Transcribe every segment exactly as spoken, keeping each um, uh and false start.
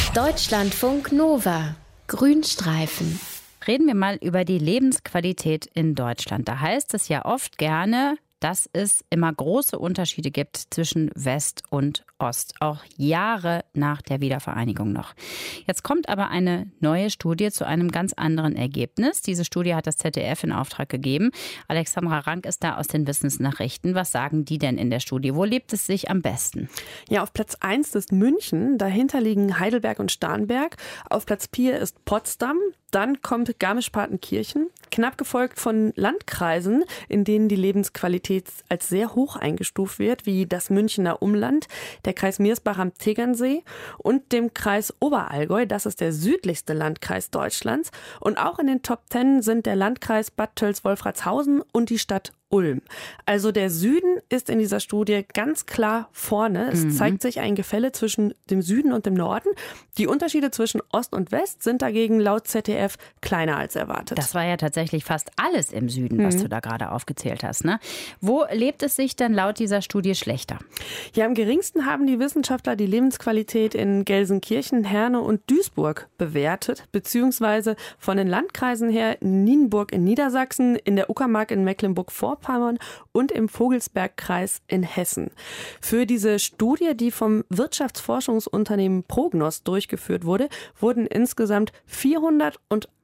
Deutschlandfunk Nova. Grünstreifen. Reden wir mal über die Lebensqualität in Deutschland. Da heißt es ja oft gerne, dass es immer große Unterschiede gibt zwischen West und Ost, auch Jahre nach der Wiedervereinigung noch. Jetzt kommt aber eine neue Studie zu einem ganz anderen Ergebnis. Diese Studie hat das Z D F in Auftrag gegeben. Alexandra Rank ist da aus den Wissensnachrichten. Was sagen die denn in der Studie? Wo lebt es sich am besten? Ja, auf Platz eins ist München, dahinter liegen Heidelberg und Starnberg. Auf Platz vier ist Potsdam. Dann kommt Garmisch-Partenkirchen, knapp gefolgt von Landkreisen, in denen die Lebensqualität als sehr hoch eingestuft wird, wie das Münchner Umland, der Kreis Mirsbach am Tegernsee und dem Kreis Oberallgäu. Das ist der südlichste Landkreis Deutschlands. Und auch in den Top Ten sind der Landkreis Bad Tölz-Wolfratshausen und die Stadt Ulm. Also der Süden ist in dieser Studie ganz klar vorne. Es mhm. zeigt sich ein Gefälle zwischen dem Süden und dem Norden. Die Unterschiede zwischen Ost und West sind dagegen laut Z D F kleiner als erwartet. Das war ja tatsächlich fast alles im Süden, was mhm. du da gerade aufgezählt hast, ne? Wo lebt es sich denn laut dieser Studie schlechter? Ja, am geringsten haben die Wissenschaftler die Lebensqualität in Gelsenkirchen, Herne und Duisburg bewertet, beziehungsweise von den Landkreisen her in Nienburg in Niedersachsen, in der Uckermark in Mecklenburg-Vorpommern und im Vogelsbergkreis in Hessen. Für diese Studie, die vom Wirtschaftsforschungsunternehmen Prognos durchgeführt wurde, wurden insgesamt vierhunderteins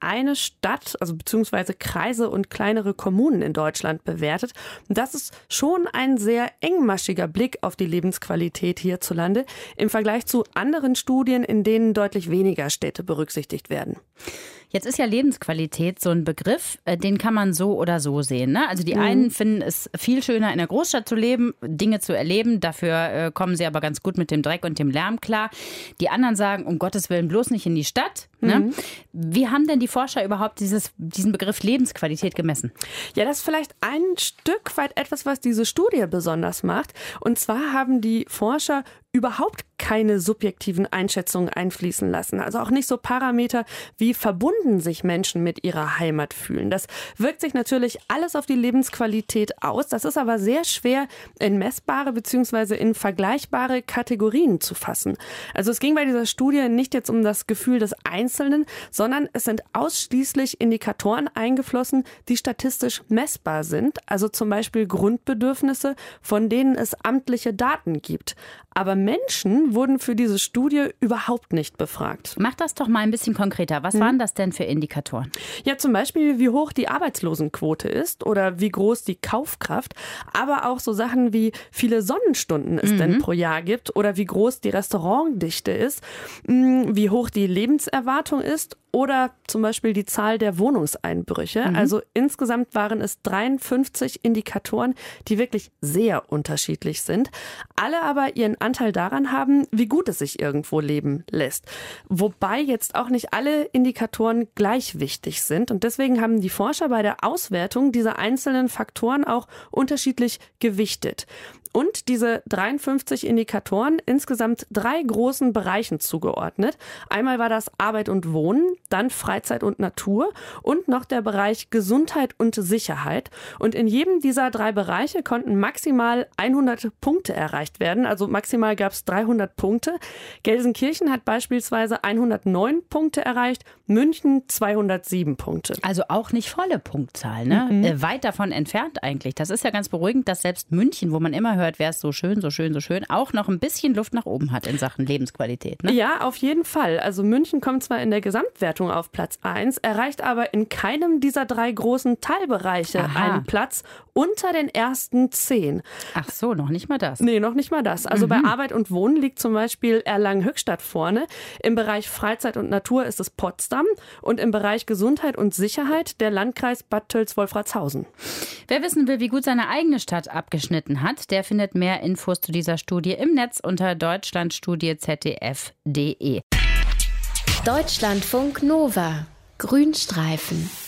Stadt, also beziehungsweise Kreise und kleinere Kommunen in Deutschland bewertet. Und das ist schon ein sehr engmaschiger Blick auf die Lebensqualität hierzulande im Vergleich zu anderen Studien, in denen deutlich weniger Städte berücksichtigt werden. Jetzt ist ja Lebensqualität so ein Begriff, den kann man so oder so sehen, ne? Also die mhm. einen finden es viel schöner, in der Großstadt zu leben, Dinge zu erleben. Dafür äh, kommen sie aber ganz gut mit dem Dreck und dem Lärm klar. Die anderen sagen, um Gottes Willen bloß nicht in die Stadt. Ne? Mhm. Wie haben denn die Forscher überhaupt dieses, diesen Begriff Lebensqualität gemessen? Ja, das ist vielleicht ein Stück weit etwas, was diese Studie besonders macht. Und zwar haben die Forscher überhaupt keine subjektiven Einschätzungen einfließen lassen. Also auch nicht so Parameter, wie verbunden sich Menschen mit ihrer Heimat fühlen. Das wirkt sich natürlich alles auf die Lebensqualität aus. Das ist aber sehr schwer in messbare bzw. in vergleichbare Kategorien zu fassen. Also es ging bei dieser Studie nicht jetzt um das Gefühl des Einzelnen, sondern es sind ausschließlich Indikatoren eingeflossen, die statistisch messbar sind. Also zum Beispiel Grundbedürfnisse, von denen es amtliche Daten gibt. Aber Menschen wurden für diese Studie überhaupt nicht befragt. Mach das doch mal ein bisschen konkreter. Was hm. waren das denn für Indikatoren? Ja, zum Beispiel, wie hoch die Arbeitslosenquote ist oder wie groß die Kaufkraft. Aber auch so Sachen wie viele Sonnenstunden es mhm. denn pro Jahr gibt oder wie groß die Restaurantdichte ist, wie hoch die Lebenserwartung ist. Oder zum Beispiel die Zahl der Wohnungseinbrüche. Mhm. Also insgesamt waren es dreiundfünfzig Indikatoren, die wirklich sehr unterschiedlich sind. Alle aber ihren Anteil daran haben, wie gut es sich irgendwo leben lässt. Wobei jetzt auch nicht alle Indikatoren gleich wichtig sind. Und deswegen haben die Forscher bei der Auswertung dieser einzelnen Faktoren auch unterschiedlich gewichtet. Und diese dreiundfünfzig Indikatoren insgesamt drei großen Bereichen zugeordnet. Einmal war das Arbeit und Wohnen, dann Freizeit und Natur und noch der Bereich Gesundheit und Sicherheit. Und in jedem dieser drei Bereiche konnten maximal hundert Punkte erreicht werden. Also maximal gab es dreihundert Punkte. Gelsenkirchen hat beispielsweise hundertneun Punkte erreicht, München zweihundertsieben Punkte. Also auch nicht volle Punktzahl, ne? Mhm. Äh, weit davon entfernt eigentlich. Das ist ja ganz beruhigend, dass selbst München, wo man immer hört, wäre es so schön, so schön, so schön, auch noch ein bisschen Luft nach oben hat in Sachen Lebensqualität. Ne? Ja, auf jeden Fall. Also München kommt zwar in der Gesamtwertung auf Platz eins, erreicht aber in keinem dieser drei großen Teilbereiche Aha. einen Platz unter den ersten zehn. Ach so, noch nicht mal das. Nee, noch nicht mal das. Also mhm. bei Arbeit und Wohnen liegt zum Beispiel Erlangen-Höchstadt vorne. Im Bereich Freizeit und Natur ist es Potsdam und im Bereich Gesundheit und Sicherheit der Landkreis Bad Tölz-Wolfratshausen. Wer wissen will, wie gut seine eigene Stadt abgeschnitten hat, der findet mehr Infos zu dieser Studie im Netz unter deutschlandstudie z d f punkt d e. Deutschlandfunk Nova. Grünstreifen.